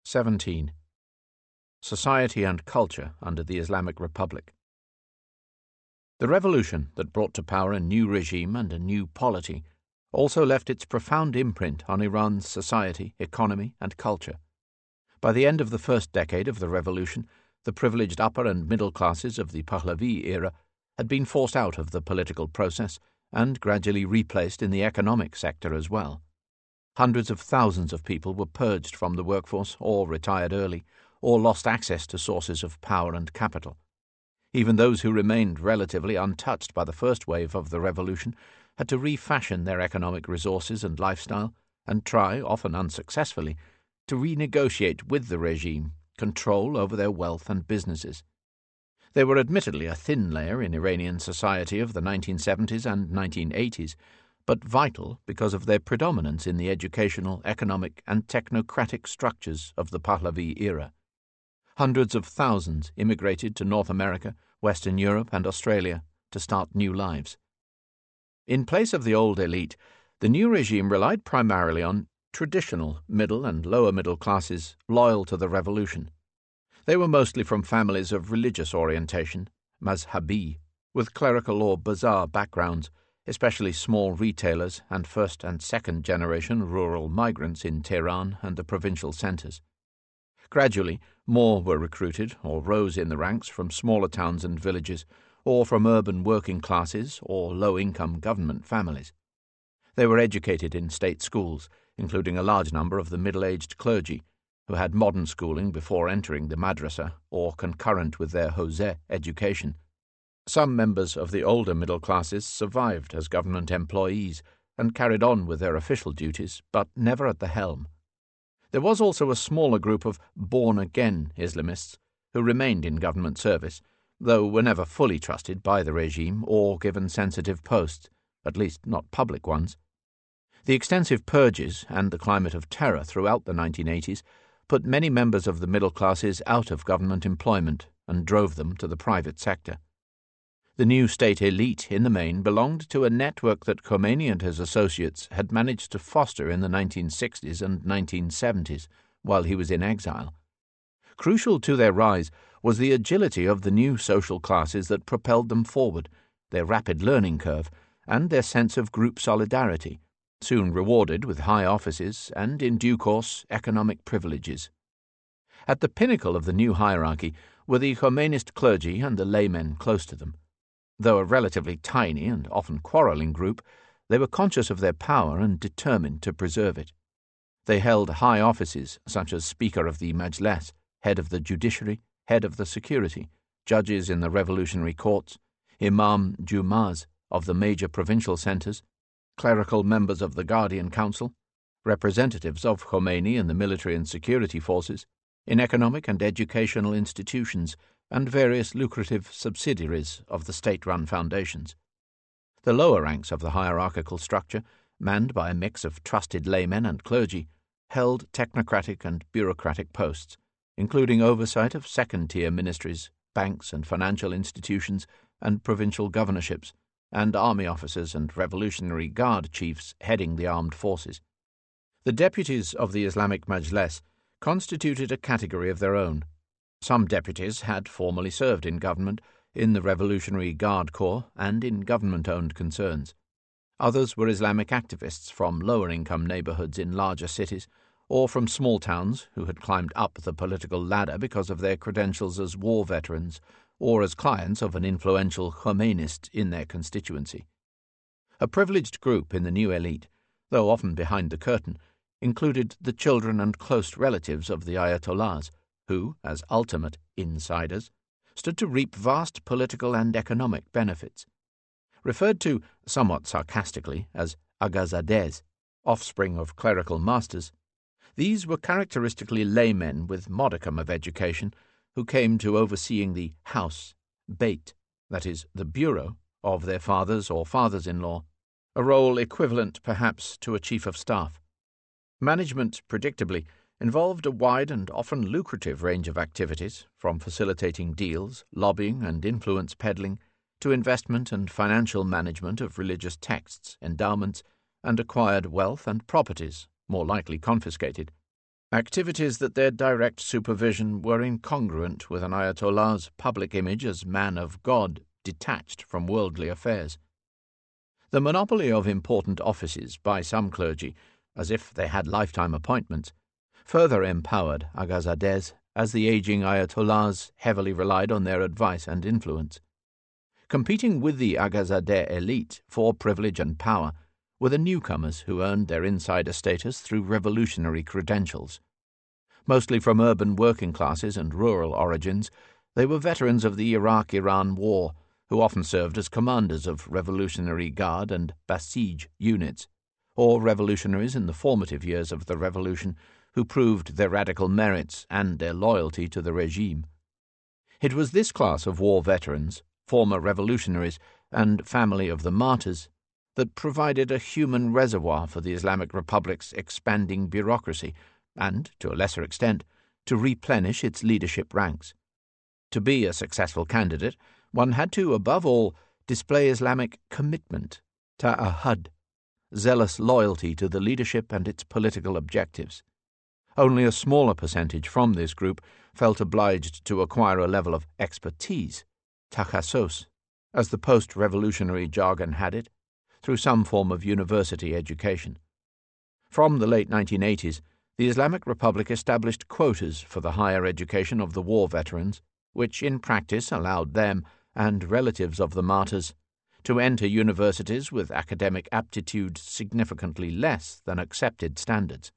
17. Society and Culture under the Islamic Republic. The revolution that brought to power a new regime and a new polity also left its profound imprint on Iran's society, economy, and culture. By the end of the first decade of the revolution, the privileged upper and middle classes of the Pahlavi era had been forced out of the political process and gradually replaced in the economic sector as well. Hundreds of thousands of people were purged from the workforce or retired early, or lost access to sources of power and capital. Even those who remained relatively untouched by the first wave of the revolution had to refashion their economic resources and lifestyle and try, often unsuccessfully, to renegotiate with the regime control over their wealth and businesses. They were admittedly a thin layer in Iranian society of the 1970s and 1980s, but vital because of their predominance in the educational, economic, and technocratic structures of the Pahlavi era. Hundreds of thousands immigrated to North America, Western Europe, and Australia to start new lives. In place of the old elite, the new regime relied primarily on traditional middle and lower middle classes loyal to the revolution. They were mostly from families of religious orientation, mazhabi, with clerical or bazaar backgrounds, especially small retailers and first and second generation rural migrants in Tehran and the provincial centres. Gradually, more were recruited or rose in the ranks from smaller towns and villages, or from urban working classes or low-income government families. They were educated in state schools, including a large number of the middle-aged clergy, who had modern schooling before entering the madrasa or concurrent with their Hoseh education. Some members of the older middle classes survived as government employees and carried on with their official duties, but never at the helm. There was also a smaller group of born-again Islamists who remained in government service, though were never fully trusted by the regime or given sensitive posts, at least not public ones. The extensive purges and the climate of terror throughout the 1980s put many members of the middle classes out of government employment and drove them to the private sector. The new state elite, in the main, belonged to a network that Khomeini and his associates had managed to foster in the 1960s and 1970s while he was in exile. Crucial to their rise was the agility of the new social classes that propelled them forward, their rapid learning curve, and their sense of group solidarity, soon rewarded with high offices and, in due course, economic privileges. At the pinnacle of the new hierarchy were the Khomeinist clergy and the laymen close to them. Though a relatively tiny and often quarrelling group, they were conscious of their power and determined to preserve it. They held high offices such as Speaker of the Majlis, head of the judiciary, head of the security, judges in the revolutionary courts, Imam Jumaz of the major provincial centres, clerical members of the Guardian Council, representatives of Khomeini in the military and security forces, in economic and educational institutions, and various lucrative subsidiaries of the state-run foundations. The lower ranks of the hierarchical structure, manned by a mix of trusted laymen and clergy, held technocratic and bureaucratic posts, including oversight of second-tier ministries, banks and financial institutions, and provincial governorships, and army officers and Revolutionary Guard chiefs heading the armed forces. The deputies of the Islamic Majlis constituted a category of their own. Some deputies had formerly served in government, in the Revolutionary Guard Corps, and in government-owned concerns. Others were Islamic activists from lower-income neighborhoods in larger cities, or from small towns who had climbed up the political ladder because of their credentials as war veterans or as clients of an influential Khomeinist in their constituency. A privileged group in the new elite, though often behind the curtain, included the children and close relatives of the Ayatollahs, who, as ultimate insiders, stood to reap vast political and economic benefits. Referred to, somewhat sarcastically, as Agazadehs, offspring of clerical masters, these were characteristically laymen with modicum of education who came to overseeing the house, beit, that is, the bureau, of their fathers or fathers-in-law, a role equivalent perhaps to a chief of staff. Management, predictably, involved a wide and often lucrative range of activities, from facilitating deals, lobbying and influence peddling, to investment and financial management of religious texts, endowments, and acquired wealth and properties, more likely confiscated. activities that their direct supervision were incongruent with an Ayatollah's public image as man of God detached from worldly affairs. The monopoly of important offices by some clergy, as if they had lifetime appointments, further empowered Agazadehs, as the aging Ayatollahs heavily relied on their advice and influence. Competing with the Agazadeh elite for privilege and power were the newcomers who earned their insider status through revolutionary credentials. Mostly from urban working classes and rural origins, they were veterans of the Iraq-Iran War, who often served as commanders of Revolutionary Guard and Basij units, or revolutionaries in the formative years of the revolution who proved their radical merits and their loyalty to the regime. It was this class of war veterans, former revolutionaries, and family of the martyrs that provided a human reservoir for the Islamic Republic's expanding bureaucracy and, to a lesser extent, to replenish its leadership ranks. To be a successful candidate, one had to, above all, display Islamic commitment, ta'ahud, zealous loyalty to the leadership and its political objectives. Only a smaller percentage from this group felt obliged to acquire a level of expertise, takhasus, as the post-revolutionary jargon had it, through some form of university education. From the late 1980s, the Islamic Republic established quotas for the higher education of the war veterans, which in practice allowed them and relatives of the martyrs to enter universities with academic aptitude significantly less than accepted standards.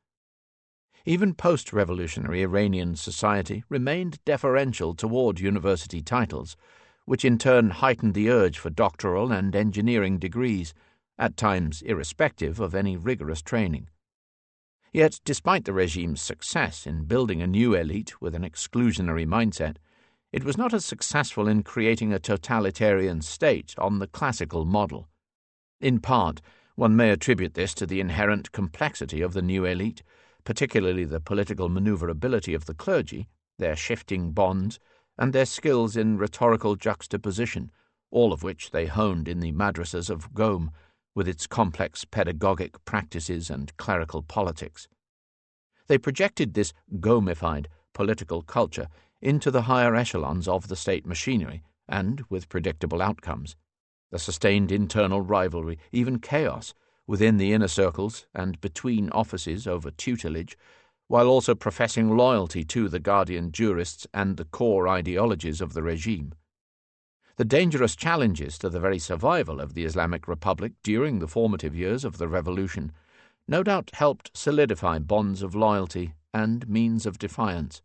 Even post-revolutionary Iranian society remained deferential toward university titles, which in turn heightened the urge for doctoral and engineering degrees, at times irrespective of any rigorous training. Yet, despite the regime's success in building a new elite with an exclusionary mindset, it was not as successful in creating a totalitarian state on the classical model. In part, one may attribute this to the inherent complexity of the new elite, particularly the political maneuverability of the clergy, their shifting bonds, and their skills in rhetorical juxtaposition, all of which they honed in the madrasas of Qom, with its complex pedagogic practices and clerical politics. They projected this Qomified political culture into the higher echelons of the state machinery, and with predictable outcomes: the sustained internal rivalry, even chaos, within the inner circles and between offices over tutelage, while also professing loyalty to the guardian jurists and the core ideologies of the regime. The dangerous challenges to the very survival of the Islamic Republic during the formative years of the revolution no doubt helped solidify bonds of loyalty and means of defiance.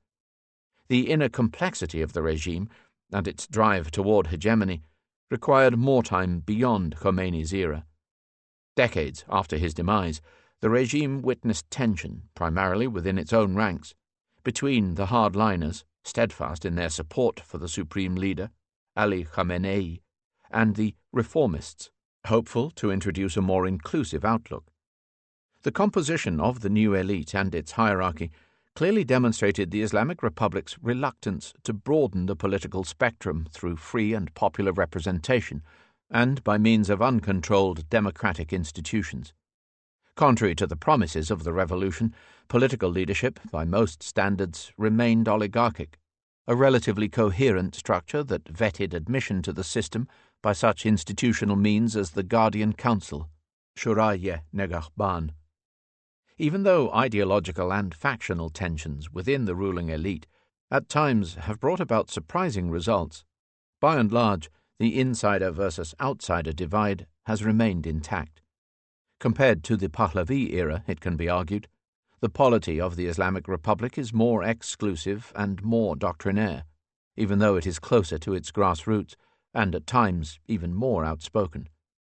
The inner complexity of the regime and its drive toward hegemony required more time beyond Khomeini's era. Decades after his demise, the regime witnessed tension, primarily within its own ranks, between the hardliners, steadfast in their support for the supreme leader, Ali Khamenei, and the reformists, hopeful to introduce a more inclusive outlook. The composition of the new elite and its hierarchy clearly demonstrated the Islamic Republic's reluctance to broaden the political spectrum through free and popular representation and by means of uncontrolled democratic institutions. Contrary to the promises of the revolution, political leadership, by most standards, remained oligarchic, a relatively coherent structure that vetted admission to the system by such institutional means as the Guardian Council, Shuraye Negahban. Even though ideological and factional tensions within the ruling elite at times have brought about surprising results, by and large, the insider versus outsider divide has remained intact. Compared to the Pahlavi era, it can be argued, the polity of the Islamic Republic is more exclusive and more doctrinaire, even though it is closer to its grassroots and at times even more outspoken.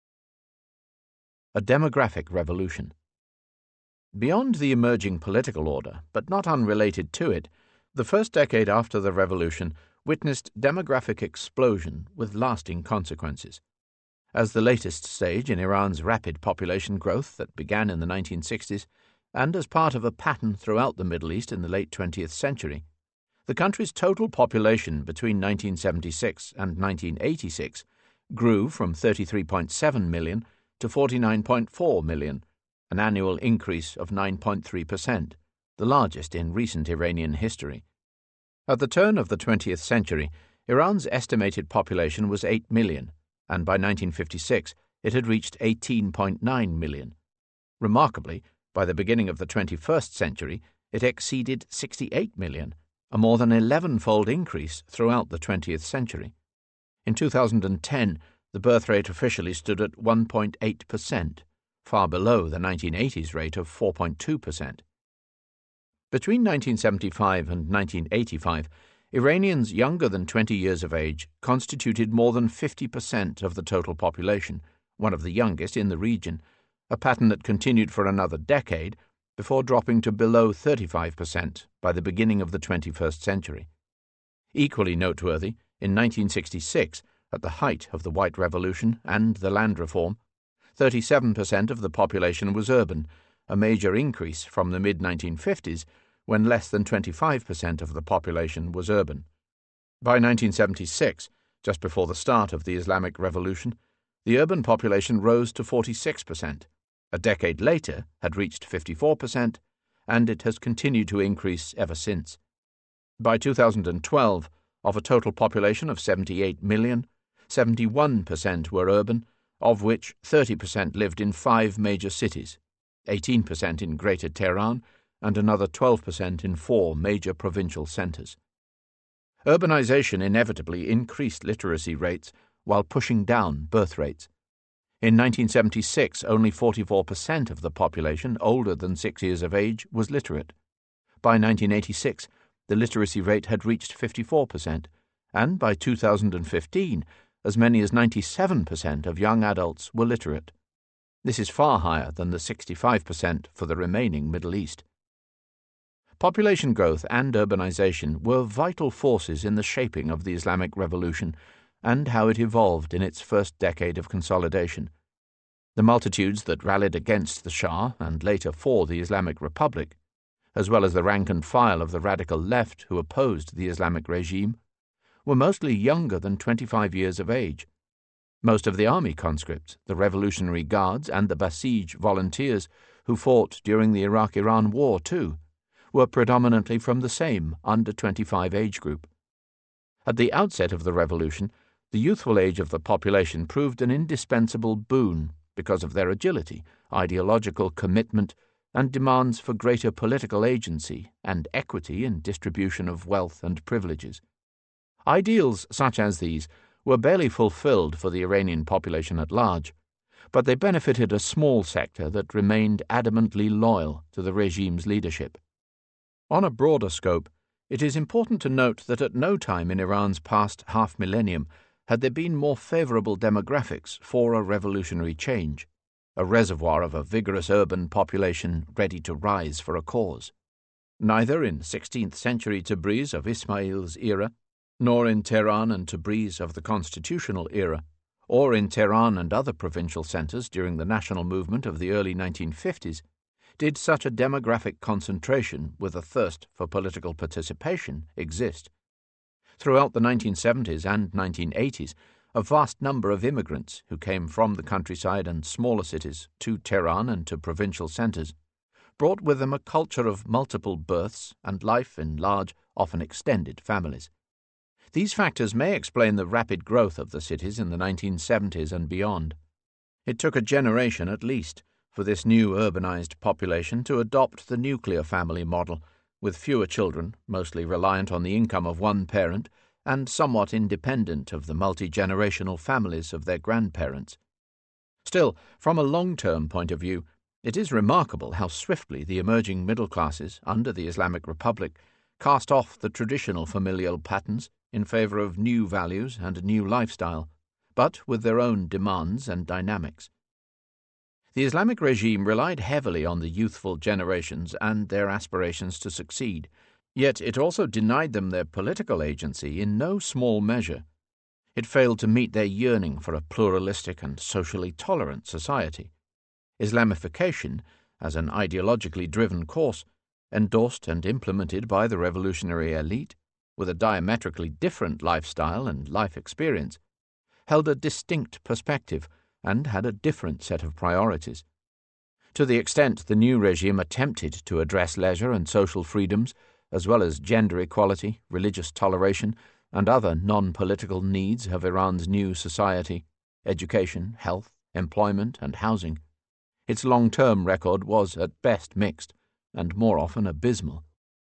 A demographic revolution. Beyond the emerging political order, but not unrelated to it, the first decade after the revolution witnessed demographic explosion with lasting consequences. As the latest stage in Iran's rapid population growth that began in the 1960s, and as part of a pattern throughout the Middle East in the late 20th century, the country's total population between 1976 and 1986 grew from 33.7 million to 49.4 million, an annual increase of 9.3%, the largest in recent Iranian history. At the turn of the 20th century, Iran's estimated population was 8 million, and by 1956 it had reached 18.9 million. Remarkably, by the beginning of the 21st century, it exceeded 68 million, a more than 11-fold increase throughout the 20th century. In 2010, the birth rate officially stood at 1.8%, far below the 1980s rate of 4.2%. Between 1975 and 1985, Iranians younger than 20 years of age constituted more than 50% of the total population, one of the youngest in the region, a pattern that continued for another decade before dropping to below 35% by the beginning of the 21st century. Equally noteworthy, in 1966, at the height of the White Revolution and the land reform, 37% of the population was urban, a major increase from the mid-1950s, when less than 25% of the population was urban. By 1976, just before the start of the Islamic Revolution, the urban population rose to 46%. A decade later had reached 54%, and it has continued to increase ever since. By 2012, of a total population of 78 million, 71% were urban, of which 30% lived in 5 major cities, 18% in Greater Tehran, and another 12% in 4 major provincial centers. Urbanization inevitably increased literacy rates while pushing down birth rates. In 1976, only 44% of the population older than 6 years of age was literate. By 1986, the literacy rate had reached 54%, and by 2015, as many as 97% of young adults were literate. This is far higher than the 65% for the remaining Middle East. Population growth and urbanization were vital forces in the shaping of the Islamic Revolution and how it evolved in its first decade of consolidation. The multitudes that rallied against the Shah and later for the Islamic Republic, as well as the rank and file of the radical left who opposed the Islamic regime, were mostly younger than 25 years of age. Most of the army conscripts, the Revolutionary Guards, and the Basij volunteers who fought during the Iraq-Iran War, too, were predominantly from the same under-25 age group. At the outset of the revolution, the youthful age of the population proved an indispensable boon because of their agility, ideological commitment, and demands for greater political agency and equity in distribution of wealth and privileges. Ideals such as these were barely fulfilled for the Iranian population at large, but they benefited a small sector that remained adamantly loyal to the regime's leadership. On a broader scope, it is important to note that at no time in Iran's past half-millennium had there been more favorable demographics for a revolutionary change, a reservoir of a vigorous urban population ready to rise for a cause. Neither in 16th century Tabriz of Ismail's era, nor in Tehran and Tabriz of the constitutional era, or in Tehran and other provincial centers during the national movement of the early 1950s, did such a demographic concentration with a thirst for political participation exist. Throughout the 1970s and 1980s, a vast number of immigrants who came from the countryside and smaller cities to Tehran and to provincial centers brought with them a culture of multiple births and life in large, often extended families. These factors may explain the rapid growth of the cities in the 1970s and beyond. It took a generation at least for this new urbanized population to adopt the nuclear family model, with fewer children, mostly reliant on the income of one parent, and somewhat independent of the multi-generational families of their grandparents. Still, from a long-term point of view, it is remarkable how swiftly the emerging middle classes under the Islamic Republic cast off the traditional familial patterns in favor of new values and a new lifestyle, but with their own demands and dynamics. The Islamic regime relied heavily on the youthful generations and their aspirations to succeed, yet it also denied them their political agency in no small measure. It failed to meet their yearning for a pluralistic and socially tolerant society. Islamification, as an ideologically driven course, endorsed and implemented by the revolutionary elite, with a diametrically different lifestyle and life experience, held a distinct perspective and had a different set of priorities. To the extent the new regime attempted to address leisure and social freedoms, as well as gender equality, religious toleration, and other non-political needs of Iran's new society, education, health, employment, and housing, its long-term record was at best mixed, and more often abysmal.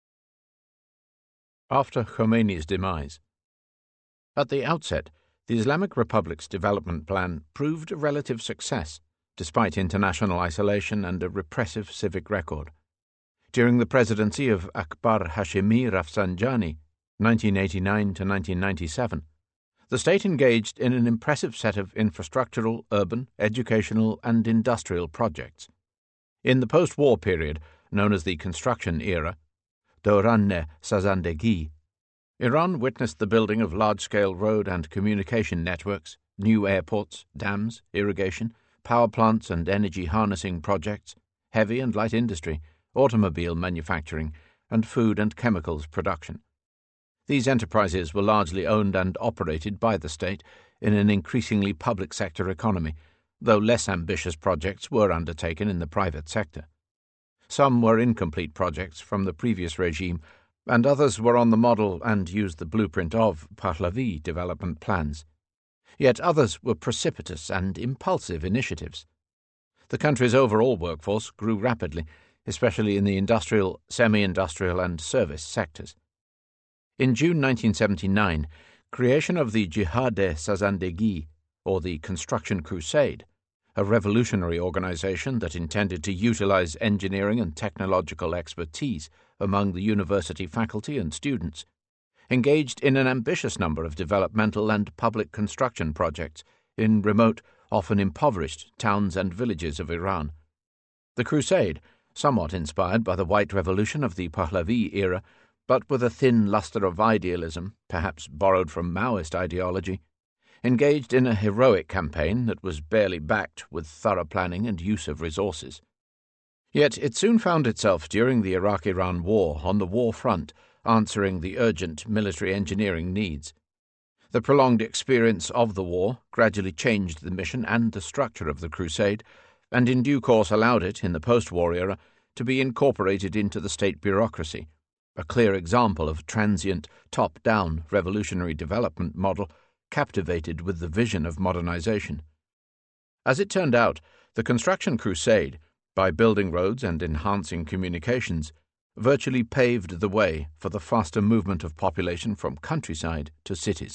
After Khomeini's demise. At the outset, the Islamic Republic's development plan proved a relative success, despite international isolation and a repressive civic record. During the presidency of Akbar Hashemi Rafsanjani, 1989 to 1997, the state engaged in an impressive set of infrastructural, urban, educational, and industrial projects. In the post-war period, known as the construction era, Döran-e Sazandagi, Iran witnessed the building of large-scale road and communication networks, new airports, dams, irrigation, power plants and energy harnessing projects, heavy and light industry, automobile manufacturing, and food and chemicals production. These enterprises were largely owned and operated by the state in an increasingly public sector economy, though less ambitious projects were undertaken in the private sector. Some were incomplete projects from the previous regime, and others were on the model and used the blueprint of Pahlavi development plans. Yet others were precipitous and impulsive initiatives. The country's overall workforce grew rapidly, especially in the industrial, semi-industrial, and service sectors. In June 1979, creation of the Jihad-e Sazandagi, or the Construction Crusade, a revolutionary organization that intended to utilize engineering and technological expertise among the university faculty and students, engaged in an ambitious number of developmental and public construction projects in remote, often impoverished towns and villages of Iran. The crusade, somewhat inspired by the White Revolution of the Pahlavi era, but with a thin lustre of idealism, perhaps borrowed from Maoist ideology, engaged in a heroic campaign that was barely backed with thorough planning and use of resources. Yet it soon found itself during the Iraq-Iran War on the war front, answering the urgent military engineering needs. The prolonged experience of the war gradually changed the mission and the structure of the crusade, and in due course allowed it, in the post-war era, to be incorporated into the state bureaucracy, a clear example of transient, top-down revolutionary development model captivated with the vision of modernization. As it turned out, the construction crusade, by building roads and enhancing communications, virtually paved the way for the faster movement of population from countryside to cities.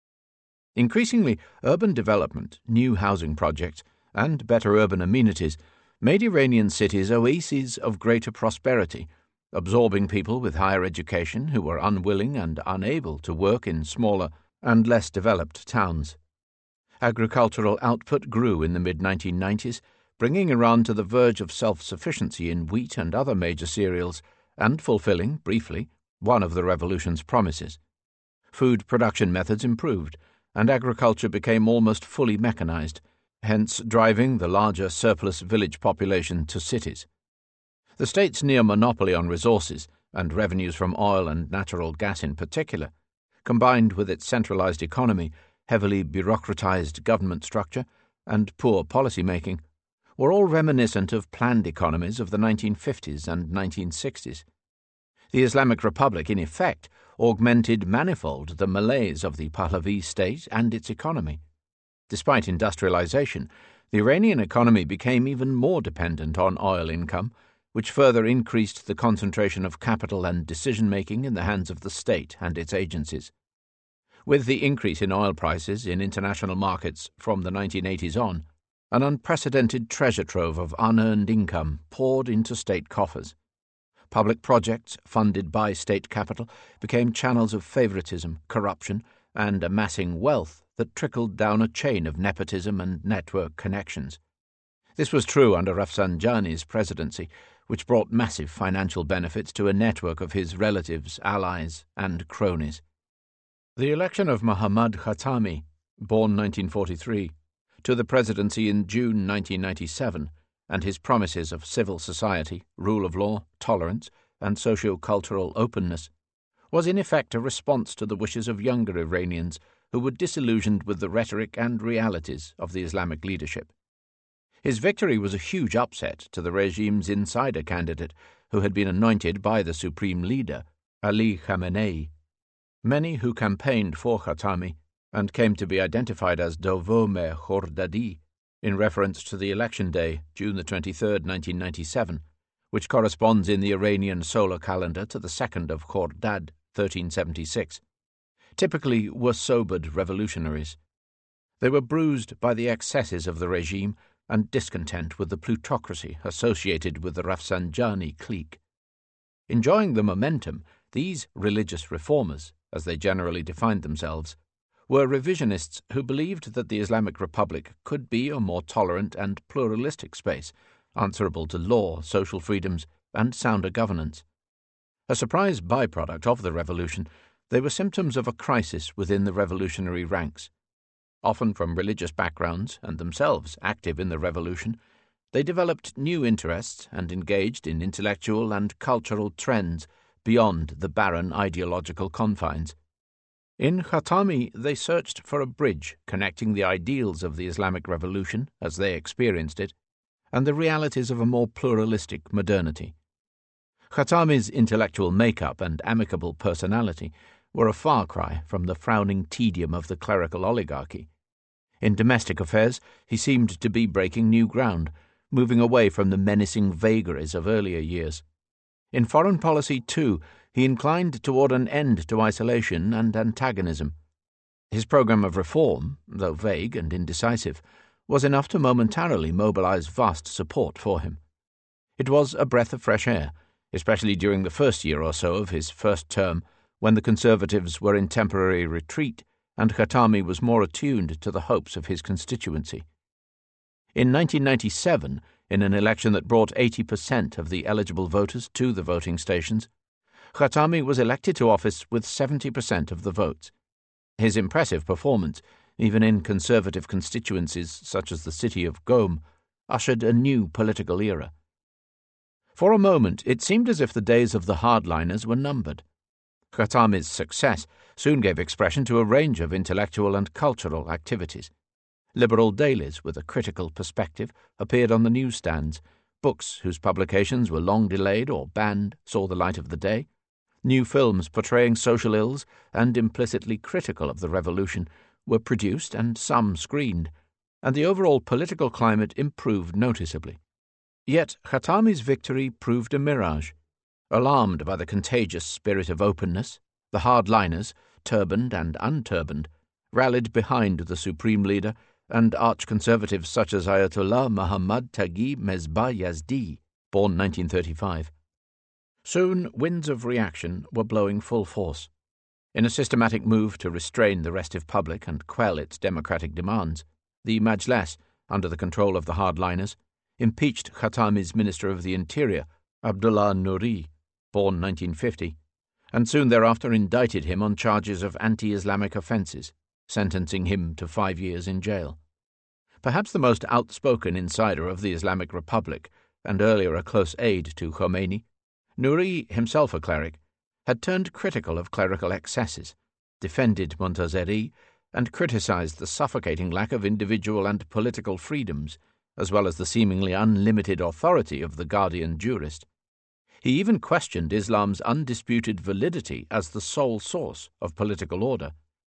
Increasingly, urban development, new housing projects, and better urban amenities made Iranian cities oases of greater prosperity, absorbing people with higher education who were unwilling and unable to work in smaller and less developed towns. Agricultural output grew in the mid-1990s, bringing Iran to the verge of self-sufficiency in wheat and other major cereals, and fulfilling, briefly, one of the revolution's promises. Food production methods improved, and agriculture became almost fully mechanized, hence driving the larger surplus village population to cities. The state's near monopoly on resources, and revenues from oil and natural gas in particular, combined with its centralized economy, heavily bureaucratized government structure, and poor policy-making, were all reminiscent of planned economies of the 1950s and 1960s. The Islamic Republic, in effect, augmented manifold the malaise of the Pahlavi state and its economy. Despite industrialization, the Iranian economy became even more dependent on oil income, which further increased the concentration of capital and decision-making in the hands of the state and its agencies. With the increase in oil prices in international markets from the 1980s on, an unprecedented treasure trove of unearned income poured into state coffers. Public projects funded by state capital became channels of favoritism, corruption, and amassing wealth that trickled down a chain of nepotism and network connections. This was true under Rafsanjani's presidency, which brought massive financial benefits to a network of his relatives, allies, and cronies. The election of Mohammad Khatami, born 1943, to the presidency in June 1997, and his promises of civil society, rule of law, tolerance, and socio-cultural openness, was in effect a response to the wishes of younger Iranians who were disillusioned with the rhetoric and realities of the Islamic leadership. His victory was a huge upset to the regime's insider candidate, who had been anointed by the supreme leader, Ali Khamenei. Many who campaigned for Khatami and came to be identified as Dovome Khordadi in reference to the election day, June the 23rd, 1997, which corresponds in the Iranian solar calendar to the 2nd of Khordad, 1376, typically were sobered revolutionaries. They were bruised by the excesses of the regime and discontent with the plutocracy associated with the Rafsanjani clique. Enjoying the momentum, these religious reformers, as they generally defined themselves, were revisionists who believed that the Islamic Republic could be a more tolerant and pluralistic space, answerable to law, social freedoms, and sounder governance. A surprise byproduct of the revolution, they were symptoms of a crisis within the revolutionary ranks. Often from religious backgrounds and themselves active in the revolution, they developed new interests and engaged in intellectual and cultural trends beyond the barren ideological confines. In Khatami, they searched for a bridge connecting the ideals of the Islamic Revolution, as they experienced it, and the realities of a more pluralistic modernity. Khatami's intellectual makeup and amicable personality were a far cry from the frowning tedium of the clerical oligarchy. In domestic affairs, he seemed to be breaking new ground, moving away from the menacing vagaries of earlier years. In foreign policy, too, he inclined toward an end to isolation and antagonism. His program of reform, though vague and indecisive, was enough to momentarily mobilize vast support for him. It was a breath of fresh air, especially during the first year or so of his first term, when the Conservatives were in temporary retreat and Khatami was more attuned to the hopes of his constituency. In 1997, in an election that brought 80% of the eligible voters to the voting stations, Khatami was elected to office with 70% of the votes. His impressive performance, even in conservative constituencies such as the city of Qom, ushered a new political era. For a moment, it seemed as if the days of the hardliners were numbered. Khatami's success soon gave expression to a range of intellectual and cultural activities. Liberal dailies with a critical perspective appeared on the newsstands. Books whose publications were long delayed or banned saw the light of the day. New films portraying social ills and implicitly critical of the revolution were produced and some screened, and the overall political climate improved noticeably. Yet Khatami's victory proved a mirage. Alarmed by the contagious spirit of openness, the hardliners, turbaned and unturbaned, rallied behind the supreme leader and arch-conservatives such as Ayatollah Muhammad Taghi Mesbah Yazdi, born 1935. Soon winds of reaction were blowing full force. In a systematic move to restrain the restive public and quell its democratic demands, the Majlis, under the control of the hardliners, impeached Khatami's Minister of the Interior, Abdullah Nouri, born 1950, and soon thereafter indicted him on charges of anti-Islamic offences, sentencing him to 5 years in jail. Perhaps the most outspoken insider of the Islamic Republic, and earlier a close aide to Khomeini, Nouri, himself a cleric, had turned critical of clerical excesses, defended Montazeri, and criticized the suffocating lack of individual and political freedoms, as well as the seemingly unlimited authority of the guardian jurist. He even questioned Islam's undisputed validity as the sole source of political order.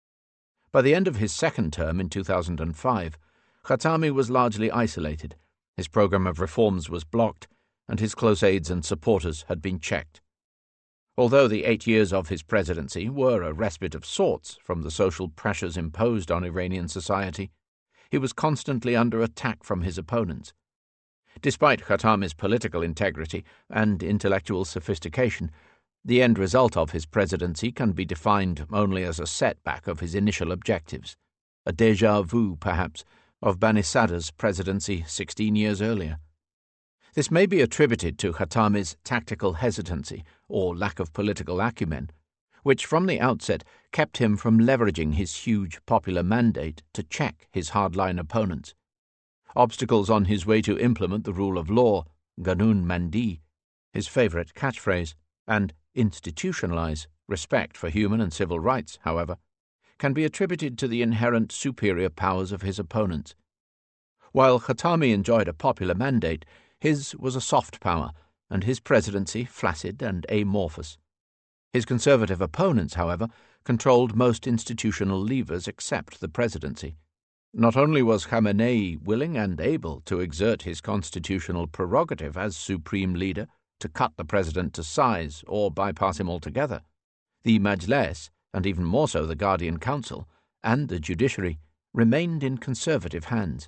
By the end of his second term in 2005, Khatami was largely isolated, his program of reforms was blocked, and his close aides and supporters had been checked. Although the 8 years of his presidency were a respite of sorts from the social pressures imposed on Iranian society, he was constantly under attack from his opponents. Despite Khatami's political integrity and intellectual sophistication, the end result of his presidency can be defined only as a setback of his initial objectives, a déjà vu, perhaps, of Bani Sadr's presidency 16 years earlier. This may be attributed to Khatami's tactical hesitancy or lack of political acumen, which from the outset kept him from leveraging his huge popular mandate to check his hardline opponents. Obstacles on his way to implement the rule of law, Qanun Mandi, his favorite catchphrase, and institutionalize respect for human and civil rights, however, can be attributed to the inherent superior powers of his opponents. While Khatami enjoyed a popular mandate, his was a soft power, and his presidency flaccid and amorphous. His conservative opponents, however, controlled most institutional levers except the presidency. Not only was Khamenei willing and able to exert his constitutional prerogative as supreme leader to cut the president to size or bypass him altogether, the Majlis, and even more so the Guardian Council, and the judiciary remained in conservative hands.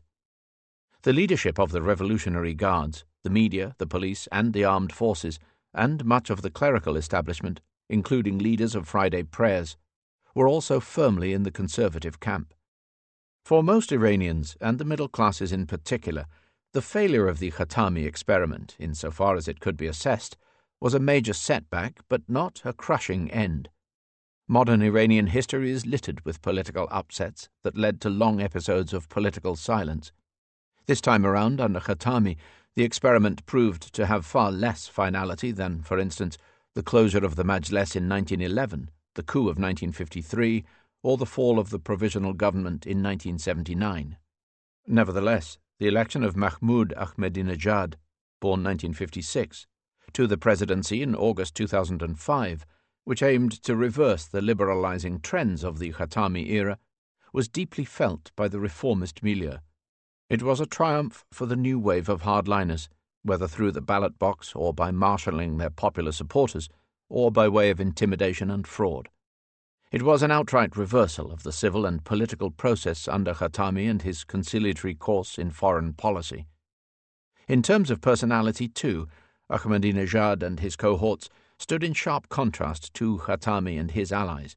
The leadership of the Revolutionary Guards, the media, the police, and the armed forces, and much of the clerical establishment, including leaders of Friday prayers, were also firmly in the conservative camp. For most Iranians, and the middle classes in particular, the failure of the Khatami experiment, insofar as it could be assessed, was a major setback but not a crushing end. Modern Iranian history is littered with political upsets that led to long episodes of political silence. This time around, under Khatami, the experiment proved to have far less finality than, for instance, the closure of the Majlis in 1911, the coup of 1953, or the fall of the provisional government in 1979. Nevertheless, the election of Mahmoud Ahmadinejad, born 1956, to the presidency in August 2005, which aimed to reverse the liberalizing trends of the Khatami era, was deeply felt by the reformist milieu. It was a triumph for the new wave of hardliners, whether through the ballot box or by marshalling their popular supporters, or by way of intimidation and fraud. It was an outright reversal of the civil and political process under Khatami and his conciliatory course in foreign policy. In terms of personality, too, Ahmadinejad and his cohorts stood in sharp contrast to Khatami and his allies.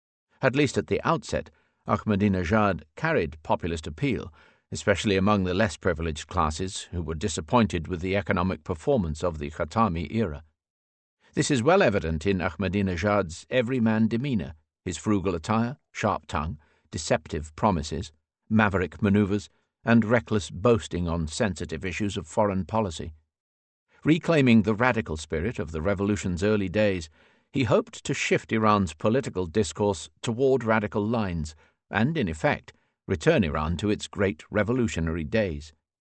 At least at the outset, Ahmadinejad carried populist appeal, especially among the less privileged classes who were disappointed with the economic performance of the Khatami era. This is well evident in Ahmadinejad's everyman demeanor, his frugal attire, sharp tongue, deceptive promises, maverick maneuvers, and reckless boasting on sensitive issues of foreign policy. Reclaiming the radical spirit of the revolution's early days, he hoped to shift Iran's political discourse toward radical lines and, in effect, return Iran to its great revolutionary days.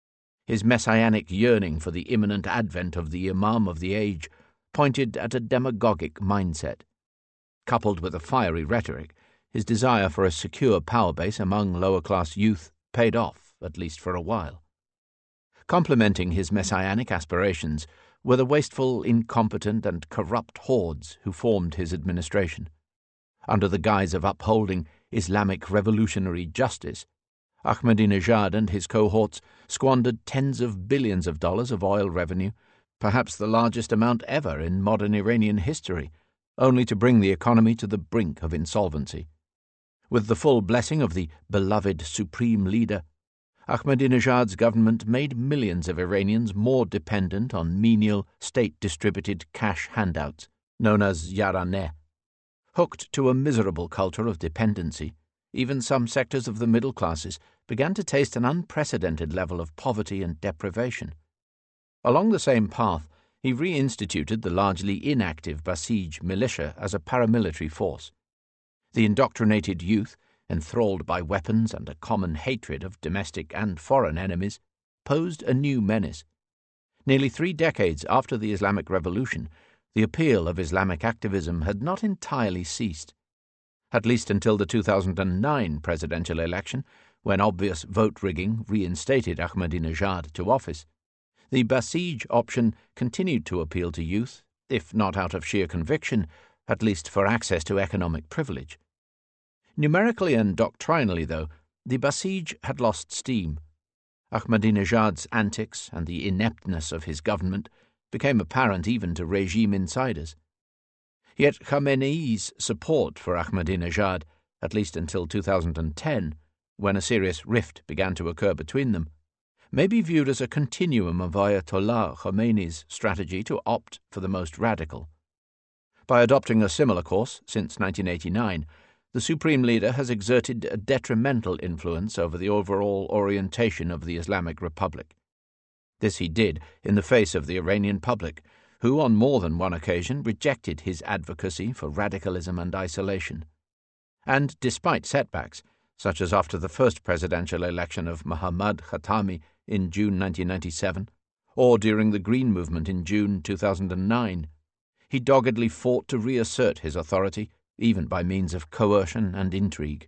His messianic yearning for the imminent advent of the Imam of the age pointed at a demagogic mindset. Coupled with a fiery rhetoric, his desire for a secure power base among lower-class youth paid off, at least for a while. Complementing his messianic aspirations were the wasteful, incompetent, and corrupt hordes who formed his administration. Under the guise of upholding Islamic revolutionary justice, Ahmadinejad and his cohorts squandered tens of billions of dollars of oil revenue, perhaps the largest amount ever in modern Iranian history, only to bring the economy to the brink of insolvency. With the full blessing of the beloved supreme leader, Ahmadinejad's government made millions of Iranians more dependent on menial, state-distributed cash handouts, known as yaraneh. Hooked to a miserable culture of dependency, even some sectors of the middle classes began to taste an unprecedented level of poverty and deprivation. Along the same path, he reinstituted the largely inactive Basij militia as a paramilitary force. The indoctrinated youth, enthralled by weapons and a common hatred of domestic and foreign enemies, posed a new menace. Nearly 3 decades after the Islamic Revolution, the appeal of Islamic activism had not entirely ceased. At least until the 2009 presidential election, when obvious vote rigging reinstated Ahmadinejad to office, the Basij option continued to appeal to youth, if not out of sheer conviction, at least for access to economic privilege. Numerically and doctrinally, though, the Basij had lost steam. Ahmadinejad's antics and the ineptness of his government became apparent even to regime insiders. Yet Khamenei's support for Ahmadinejad, at least until 2010, when a serious rift began to occur between them, may be viewed as a continuum of Ayatollah Khomeini's strategy to opt for the most radical. By adopting a similar course since 1989, the Supreme Leader has exerted a detrimental influence over the overall orientation of the Islamic Republic. This he did in the face of the Iranian public, who on more than one occasion rejected his advocacy for radicalism and isolation. And despite setbacks, such as after the first presidential election of Muhammad Khatami in June 1997, or during the Green Movement in June 2009. He doggedly fought to reassert his authority, even by means of coercion and intrigue.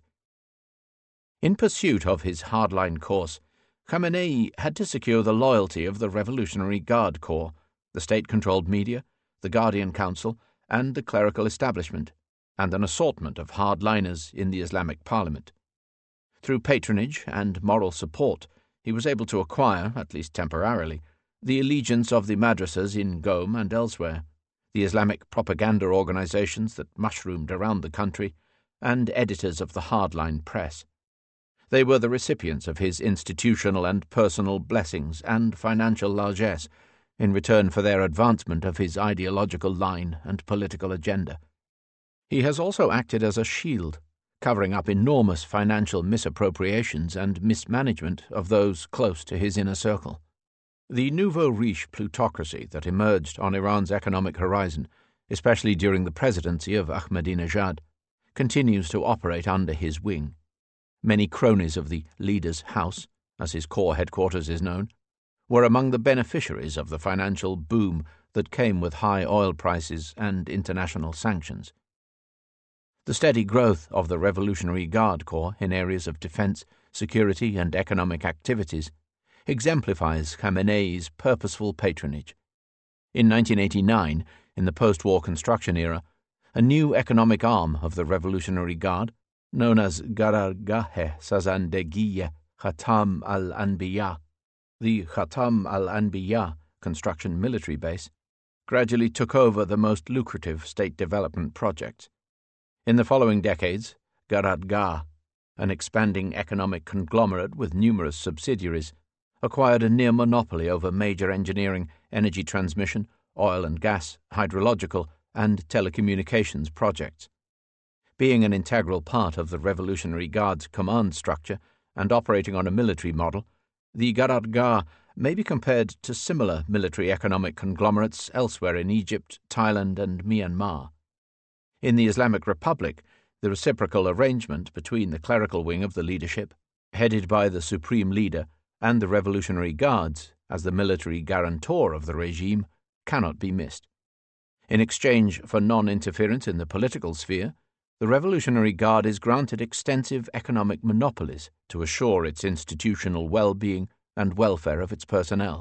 In pursuit of his hardline course, Khamenei had to secure the loyalty of the Revolutionary Guard Corps, the state-controlled media, the Guardian Council, and the clerical establishment, and an assortment of hardliners in the Islamic Parliament. Through patronage and moral support, he was able to acquire, at least temporarily, the allegiance of the madrasas in Qom and elsewhere, the Islamic propaganda organizations that mushroomed around the country, and editors of the hardline press. They were the recipients of his institutional and personal blessings and financial largesse in return for their advancement of his ideological line and political agenda. He has also acted as a shield, covering up enormous financial misappropriations and mismanagement of those close to his inner circle. The nouveau riche plutocracy that emerged on Iran's economic horizon, especially during the presidency of Ahmadinejad, continues to operate under his wing. Many cronies of the leader's house, as his corps headquarters is known, were among the beneficiaries of the financial boom that came with high oil prices and international sanctions. The steady growth of the Revolutionary Guard Corps in areas of defense, security, and economic activities exemplifies Khamenei's purposeful patronage. In 1989, in the post-war construction era, a new economic arm of the Revolutionary Guard, known as Qarargah-e Sazandagi Khatam al-Anbiya, the Khatam al-Anbiya construction military base, gradually took over the most lucrative state development projects. In the following decades, Qarargah, an expanding economic conglomerate with numerous subsidiaries, acquired a near monopoly over major engineering, energy transmission, oil and gas, hydrological, and telecommunications projects. Being an integral part of the Revolutionary Guard's command structure and operating on a military model, the Qarargah may be compared to similar military economic conglomerates elsewhere in Egypt, Thailand, and Myanmar. In the Islamic Republic, the reciprocal arrangement between the clerical wing of the leadership, headed by the supreme leader, and the Revolutionary Guards, as the military guarantor of the regime, cannot be missed. In exchange for non-interference in the political sphere, the Revolutionary Guard is granted extensive economic monopolies to assure its institutional well-being and welfare of its personnel.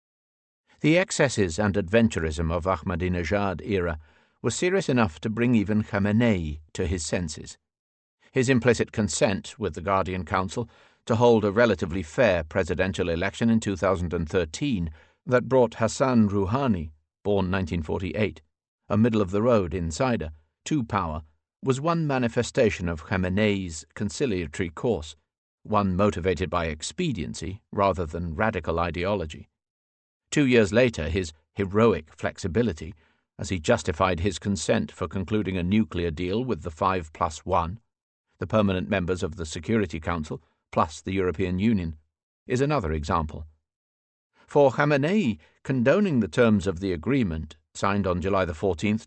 The excesses and adventurism of Ahmadinejad era was serious enough to bring even Khamenei to his senses. His implicit consent with the Guardian Council to hold a relatively fair presidential election in 2013 that brought Hassan Rouhani, born 1948, a middle-of-the-road insider, to power, was one manifestation of Khamenei's conciliatory course, one motivated by expediency rather than radical ideology. 2 years later, his heroic flexibility, as he justified his consent for concluding a nuclear deal with the 5+1, the permanent members of the Security Council, plus the European Union, is another example. For Khamenei, condoning the terms of the agreement, signed on July 14,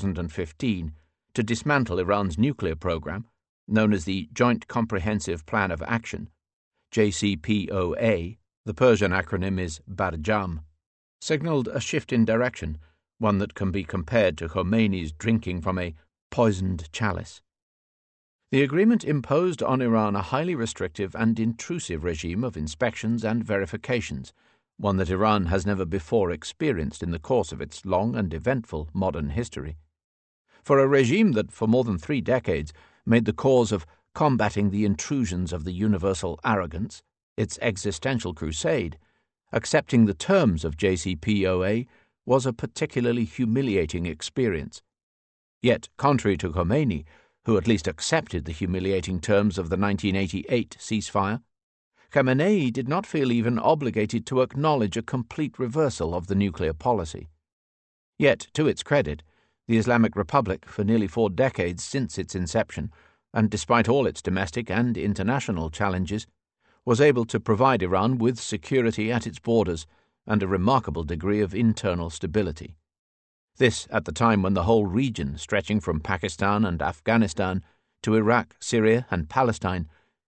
2015, to dismantle Iran's nuclear program, known as the Joint Comprehensive Plan of Action, JCPOA, the Persian acronym is Barjam, signaled a shift in direction, one that can be compared to Khomeini's drinking from a poisoned chalice. The agreement imposed on Iran a highly restrictive and intrusive regime of inspections and verifications, one that Iran has never before experienced in the course of its long and eventful modern history. For a regime that for more than 3 decades made the cause of combating the intrusions of the universal arrogance its existential crusade, accepting the terms of JCPOA was a particularly humiliating experience. Yet, contrary to Khomeini, who at least accepted the humiliating terms of the 1988 ceasefire, Khamenei did not feel even obligated to acknowledge a complete reversal of the nuclear policy. Yet, to its credit, the Islamic Republic, for nearly 4 decades since its inception, and despite all its domestic and international challenges, was able to provide Iran with security at its borders and a remarkable degree of internal stability. This at the time when the whole region, stretching from Pakistan and Afghanistan to Iraq, Syria, and Palestine,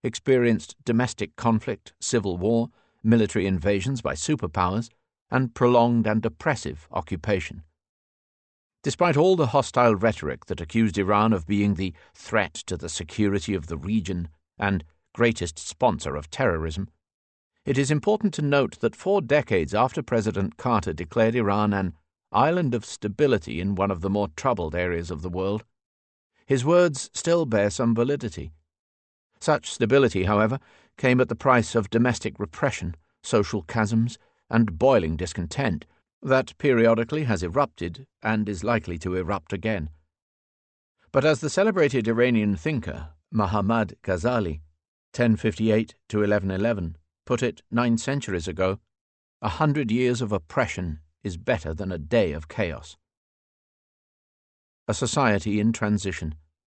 experienced domestic conflict, civil war, military invasions by superpowers, and prolonged and oppressive occupation. Despite all the hostile rhetoric that accused Iran of being the threat to the security of the region and greatest sponsor of terrorism, it is important to note that 4 decades after President Carter declared Iran an island of stability in one of the more troubled areas of the world, his words still bear some validity. Such stability, however, came at the price of domestic repression, social chasms, and boiling discontent that periodically has erupted and is likely to erupt again. But as the celebrated Iranian thinker Muhammad Ghazali, 1058 to 1111, put it 9 centuries ago, 100 years of oppression is better than a day of chaos. A society in transition.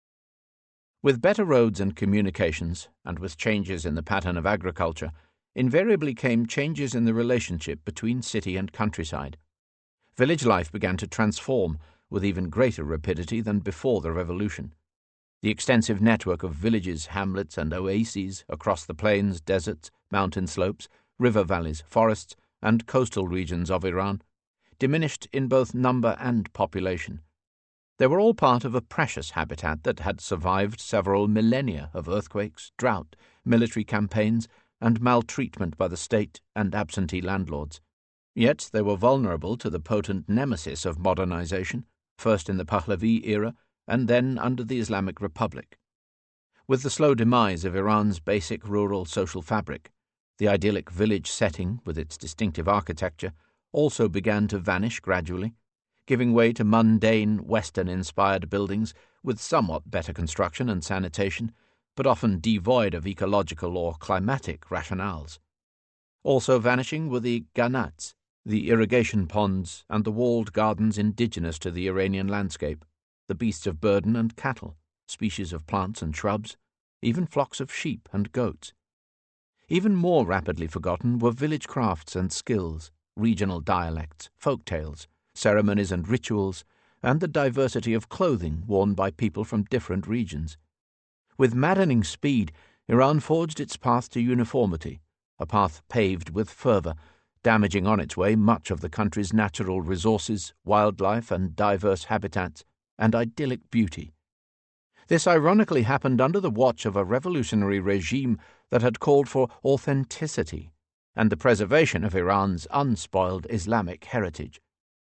With better roads and communications, and with changes in the pattern of agriculture, invariably came changes in the relationship between city and countryside. Village life began to transform with even greater rapidity than before the revolution. The extensive network of villages, hamlets, and oases across the plains, deserts, mountain slopes, river valleys, forests, and coastal regions of Iran diminished in both number and population. They were all part of a precious habitat that had survived several millennia of earthquakes, drought, military campaigns, and maltreatment by the state and absentee landlords. Yet they were vulnerable to the potent nemesis of modernization, first in the Pahlavi era and then under the Islamic Republic. With the slow demise of Iran's basic rural social fabric, the idyllic village setting with its distinctive architecture also began to vanish gradually, giving way to mundane, Western-inspired buildings with somewhat better construction and sanitation, but often devoid of ecological or climatic rationales. Also vanishing were the ghanats, the irrigation ponds and the walled gardens indigenous to the Iranian landscape, the beasts of burden and cattle, species of plants and shrubs, even flocks of sheep and goats. Even more rapidly forgotten were village crafts and skills, regional dialects, folk tales, ceremonies and rituals, and the diversity of clothing worn by people from different regions. With maddening speed, Iran forged its path to uniformity, a path paved with fervor, damaging on its way much of the country's natural resources, wildlife and diverse habitats, and idyllic beauty. This ironically happened under the watch of a revolutionary regime that had called for authenticity and the preservation of Iran's unspoiled Islamic heritage.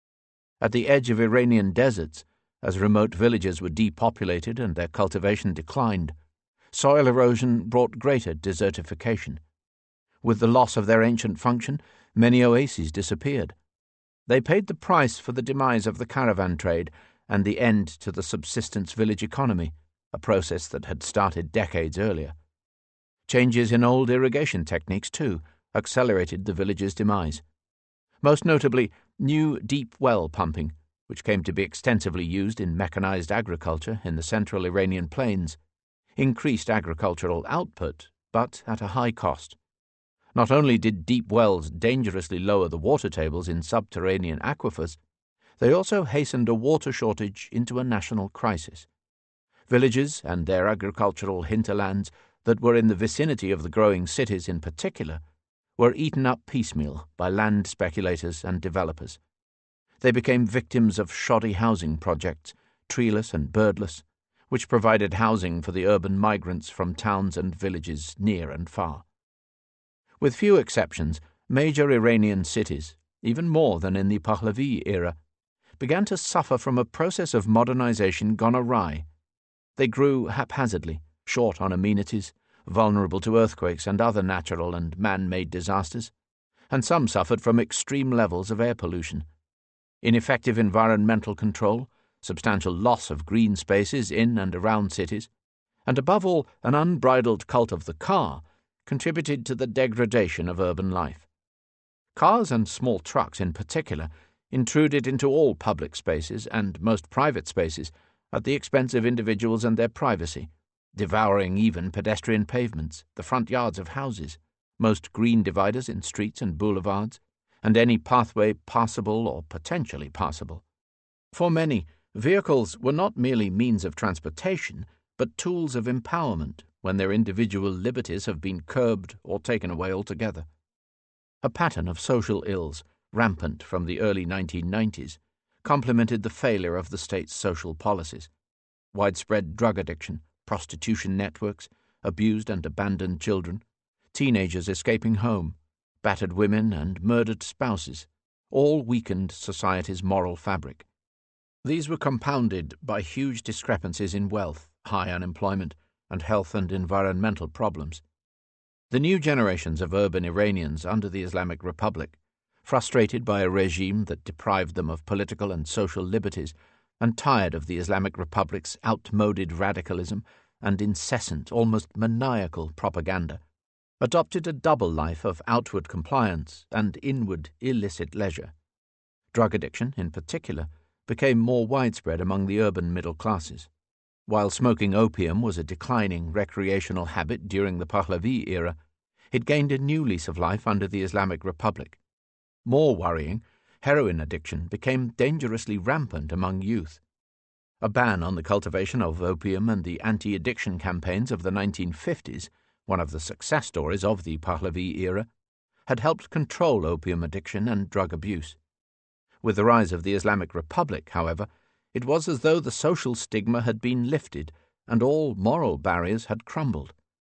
At the edge of Iranian deserts, as remote villages were depopulated and their cultivation declined, soil erosion brought greater desertification. With the loss of their ancient function, many oases disappeared. They paid the price for the demise of the caravan trade and the end to the subsistence village economy, a process that had started decades earlier. Changes in old irrigation techniques, too, accelerated the village's demise. Most notably, new deep well pumping, which came to be extensively used in mechanized agriculture in the central Iranian plains, increased agricultural output, but at a high cost. Not only did deep wells dangerously lower the water tables in subterranean aquifers, they also hastened a water shortage into a national crisis. Villages and their agricultural hinterlands that were in the vicinity of the growing cities in particular were eaten up piecemeal by land speculators and developers. They became victims of shoddy housing projects, treeless and birdless, which provided housing for the urban migrants from towns and villages near and far. With few exceptions, major Iranian cities, even more than in the Pahlavi era, began to suffer from a process of modernization gone awry. They grew haphazardly, short on amenities, vulnerable to earthquakes and other natural and man-made disasters, and some suffered from extreme levels of air pollution. Ineffective environmental control, substantial loss of green spaces in and around cities, and above all an unbridled cult of the car contributed to the degradation of urban life. Cars and small trucks in particular intruded into all public spaces and most private spaces at the expense of individuals and their privacy, devouring even pedestrian pavements, the front yards of houses, most green dividers in streets and boulevards, and any pathway passable or potentially passable. For many, vehicles were not merely means of transportation, but tools of empowerment, when their individual liberties have been curbed or taken away altogether. A pattern of social ills, rampant from the early 1990s, complemented the failure of the state's social policies. Widespread drug addiction, prostitution networks, abused and abandoned children, teenagers escaping home, battered women and murdered spouses, all weakened society's moral fabric. These were compounded by huge discrepancies in wealth, high unemployment, and health and environmental problems. The new generations of urban Iranians under the Islamic Republic, frustrated by a regime that deprived them of political and social liberties, and tired of the Islamic Republic's outmoded radicalism and incessant, almost maniacal propaganda, adopted a double life of outward compliance and inward illicit leisure. Drug addiction, in particular, became more widespread among the urban middle classes. While smoking opium was a declining recreational habit during the Pahlavi era, it gained a new lease of life under the Islamic Republic. More worrying, heroin addiction became dangerously rampant among youth. A ban on the cultivation of opium and the anti-addiction campaigns of the 1950s, one of the success stories of the Pahlavi era, had helped control opium addiction and drug abuse. With the rise of the Islamic Republic, however, it was as though the social stigma had been lifted and all moral barriers had crumbled.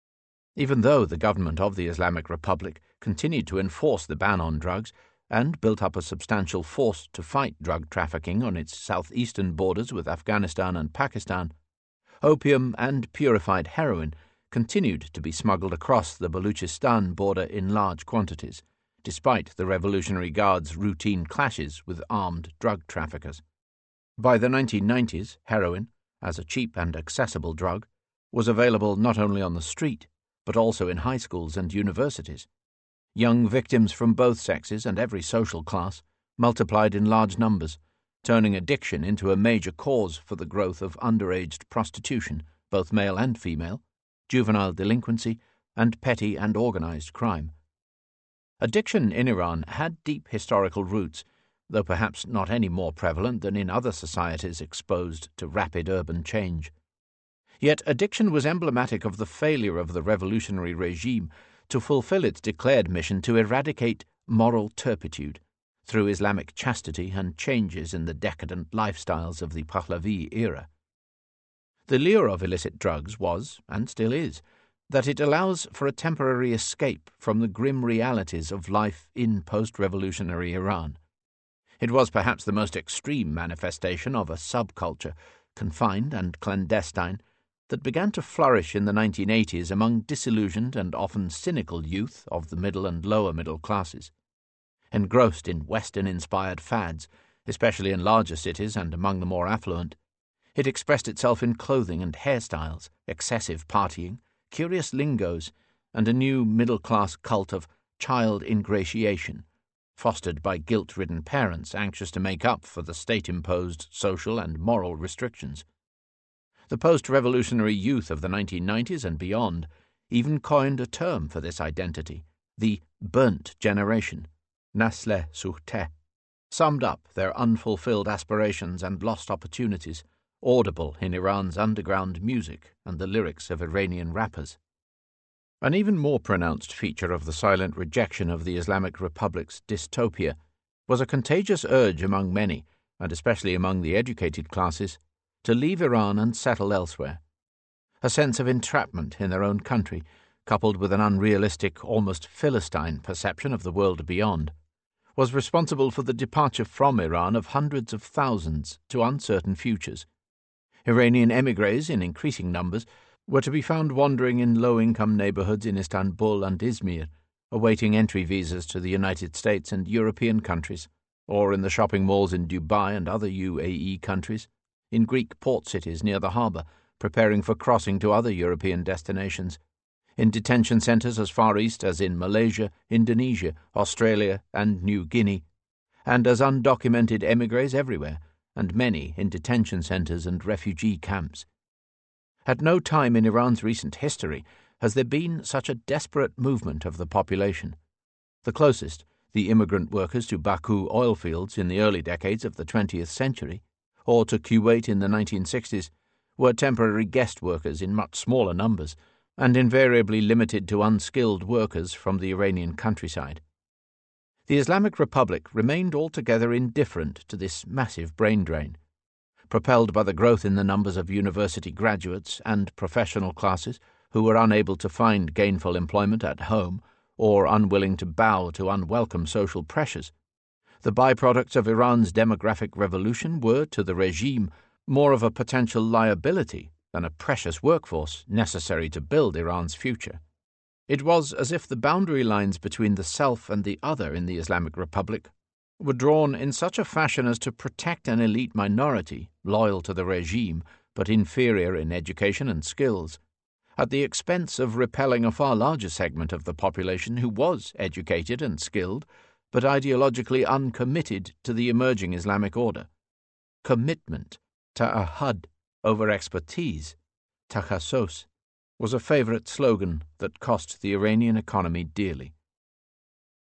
Even though the government of the Islamic Republic continued to enforce the ban on drugs and built up a substantial force to fight drug trafficking on its southeastern borders with Afghanistan and Pakistan, opium and purified heroin continued to be smuggled across the Baluchistan border in large quantities, despite the Revolutionary Guard's routine clashes with armed drug traffickers. By the 1990s, heroin, as a cheap and accessible drug, was available not only on the street, but also in high schools and universities. Young victims from both sexes and every social class multiplied in large numbers, turning addiction into a major cause for the growth of underage prostitution, both male and female, juvenile delinquency, and petty and organized crime. Addiction in Iran had deep historical roots, though perhaps not any more prevalent than in other societies exposed to rapid urban change. Yet addiction was emblematic of the failure of the revolutionary regime to fulfill its declared mission to eradicate moral turpitude through Islamic chastity and changes in the decadent lifestyles of the Pahlavi era. The lure of illicit drugs was, and still is, that it allows for a temporary escape from the grim realities of life in post-revolutionary Iran. It was perhaps the most extreme manifestation of a subculture, confined and clandestine, that began to flourish in the 1980s among disillusioned and often cynical youth of the middle and lower middle classes. Engrossed in Western-inspired fads, especially in larger cities and among the more affluent, it expressed itself in clothing and hairstyles, excessive partying, curious lingos, and a new middle-class cult of child ingratiation, fostered by guilt-ridden parents anxious to make up for the state-imposed social and moral restrictions. The post-revolutionary youth of the 1990s and beyond even coined a term for this identity, the burnt generation, Nasle Suhteh, summed up their unfulfilled aspirations and lost opportunities, audible in Iran's underground music and the lyrics of Iranian rappers. An even more pronounced feature of the silent rejection of the Islamic Republic's dystopia was a contagious urge among many, and especially among the educated classes, to leave Iran and settle elsewhere. A sense of entrapment in their own country, coupled with an unrealistic, almost Philistine perception of the world beyond, was responsible for the departure from Iran of hundreds of thousands to uncertain futures. Iranian émigrés in increasing numbers were to be found wandering in low-income neighborhoods in Istanbul and Izmir, awaiting entry visas to the United States and European countries, or in the shopping malls in Dubai and other UAE countries, in Greek port cities near the harbour, preparing for crossing to other European destinations, in detention centres as far east as in Malaysia, Indonesia, Australia, and New Guinea, and as undocumented émigrés everywhere, and many in detention centres and refugee camps. At no time in Iran's recent history has there been such a desperate movement of the population. The closest, the immigrant workers to Baku oil fields in the early decades of the 20th century, or to Kuwait in the 1960s, were temporary guest workers in much smaller numbers, and invariably limited to unskilled workers from the Iranian countryside. The Islamic Republic remained altogether indifferent to this massive brain drain. Propelled by the growth in the numbers of university graduates and professional classes who were unable to find gainful employment at home or unwilling to bow to unwelcome social pressures, the byproducts of Iran's demographic revolution were, to the regime, more of a potential liability than a precious workforce necessary to build Iran's future. It was as if the boundary lines between the self and the other in the Islamic Republic were drawn in such a fashion as to protect an elite minority, loyal to the regime but inferior in education and skills, at the expense of repelling a far larger segment of the population who was educated and skilled, but ideologically uncommitted to the emerging Islamic order. Commitment, ta'ahud, over expertise, takhasus, was a favorite slogan that cost the Iranian economy dearly.